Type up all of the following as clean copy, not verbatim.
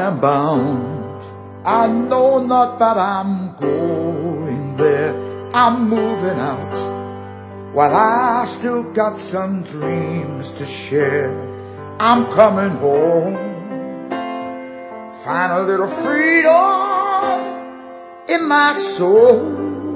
am bound. I know not, but I'm going there. I'm moving out, while I still got some dreams to share. I'm coming home, find a little freedom in my soul.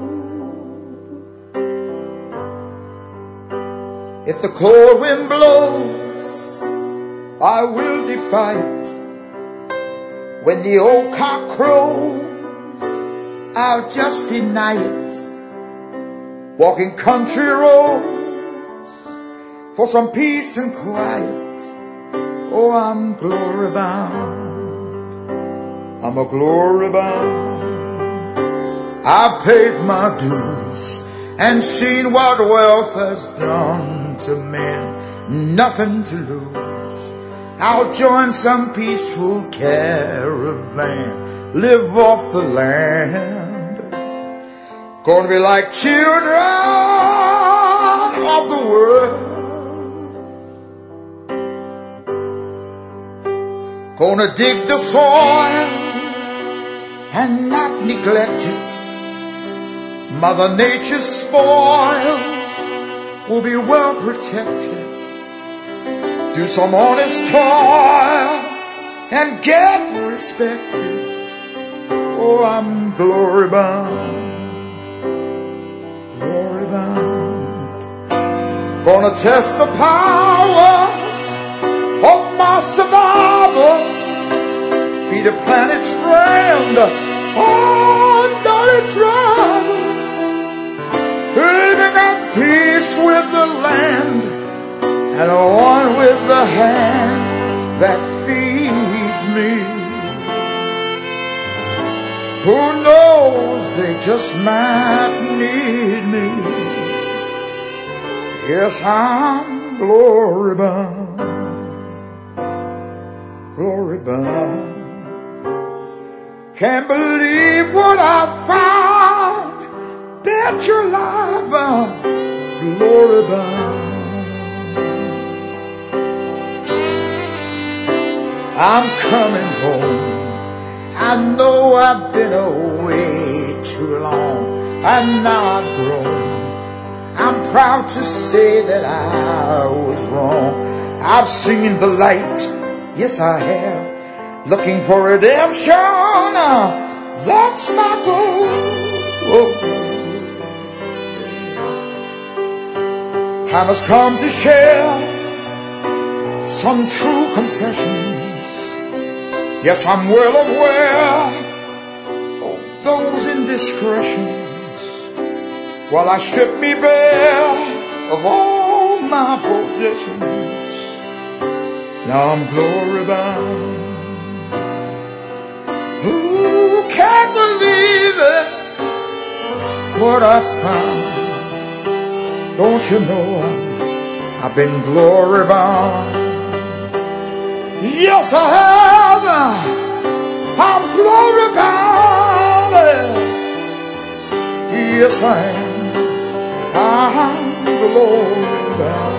If the cold wind blows, I will defy it. When the old cock crows, I'll just deny it. Walking country roads for some peace and quiet. Oh, I'm glory bound. I'm a glory bound. I've paid my dues and seen what wealth has done to men. Nothing to lose. I'll join some peaceful caravan, live off the land. Gonna be like children of the world. Gonna dig the soil and not neglect it. Mother Nature's spoils will be well protected. Do some honest toil and get respected. Oh, I'm glory bound. Glory bound. Gonna test the powers of my survival. Be the planet's friend on its rival. Living at peace with the land and one with the hand that feeds me. Who knows, they just might need me. Yes, I'm glory bound. Glory bound. Can't believe what I found. Bet your life I'm glory bound. I'm coming home. I know I've been away too long, and now I've grown. I'm proud to say that I was wrong. I've seen the light, yes I have. Looking for redemption, that's my goal. Oh. Time has come to share some true confessions. Yes, I'm well aware of those indiscretions, while I strip me bare of all my possessions. Now I'm glory bound. Who can't believe it? What I found. Don't you know I've been glory bound? Yes, I have. I'm glory bound. Yes, I am. I'm glory bound.